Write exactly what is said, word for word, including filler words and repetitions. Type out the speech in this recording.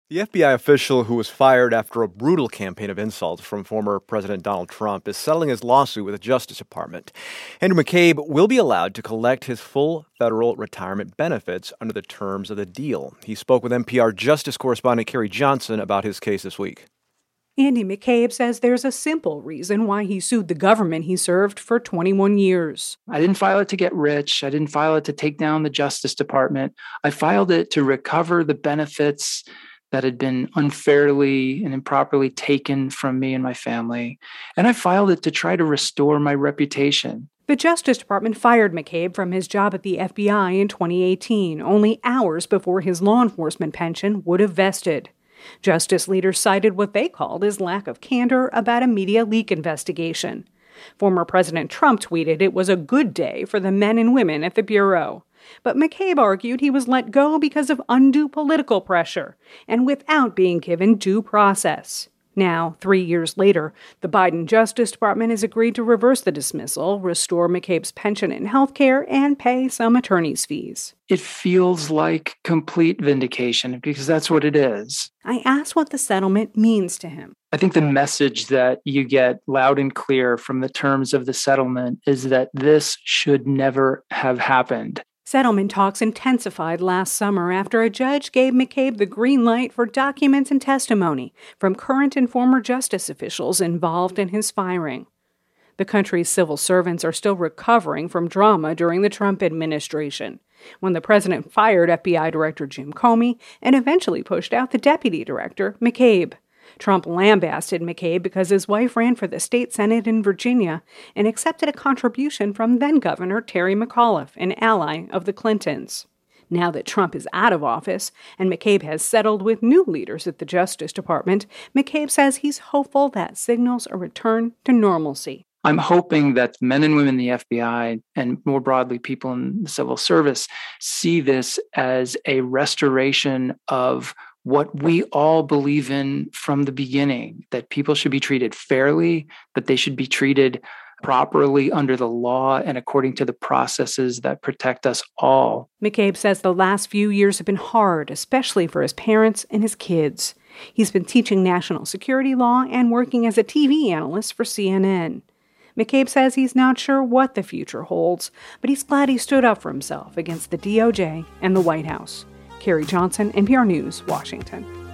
The F B I official who was fired after a brutal campaign of insults from former President Donald Trump is settling his lawsuit with the Justice Department. Andrew McCabe will be allowed to collect his full federal retirement benefits under the terms of the deal. He spoke with N P R Justice correspondent Carrie Johnson about his case this week. Andy McCabe says there's a simple reason why he sued the government he served for twenty-one years. I didn't file it to get rich. I didn't file it to take down the Justice Department. I filed it to recover the benefits that had been unfairly and improperly taken from me and my family. And I filed it to try to restore my reputation. The Justice Department fired McCabe from his job at the F B I in twenty eighteen, only hours before his law enforcement pension would have vested. Justice leaders cited what they called his lack of candor about a media leak investigation. Former President Trump tweeted it was a good day for the men and women at the Bureau. But McCabe argued he was let go because of undue political pressure and without being given due process. Now, three years later, the Biden Justice Department has agreed to reverse the dismissal, restore McCabe's pension and health care, and pay some attorney's fees. It feels like complete vindication because that's what it is. I asked what the settlement means to him. I think the message that you get loud and clear from the terms of the settlement is that this should never have happened. Settlement talks intensified last summer after a judge gave McCabe the green light for documents and testimony from current and former justice officials involved in his firing. The country's civil servants are still recovering from drama during the Trump administration, when the president fired F B I Director Jim Comey and eventually pushed out the deputy director, McCabe. Trump lambasted McCabe because his wife ran for the state senate in Virginia and accepted a contribution from then-Governor Terry McAuliffe, an ally of the Clintons. Now that Trump is out of office and McCabe has settled with new leaders at the Justice Department, McCabe says he's hopeful that signals a return to normalcy. I'm hoping that men and women in the F B I and more broadly people in the civil service see this as a restoration of what we all believe in from the beginning, that people should be treated fairly, that they should be treated properly under the law and according to the processes that protect us all. McCabe says the last few years have been hard, especially for his parents and his kids. He's been teaching national security law and working as a T V analyst for C N N. McCabe says he's not sure what the future holds, but he's glad he stood up for himself against the D O J and the White House. Carrie Johnson, N P R News, Washington.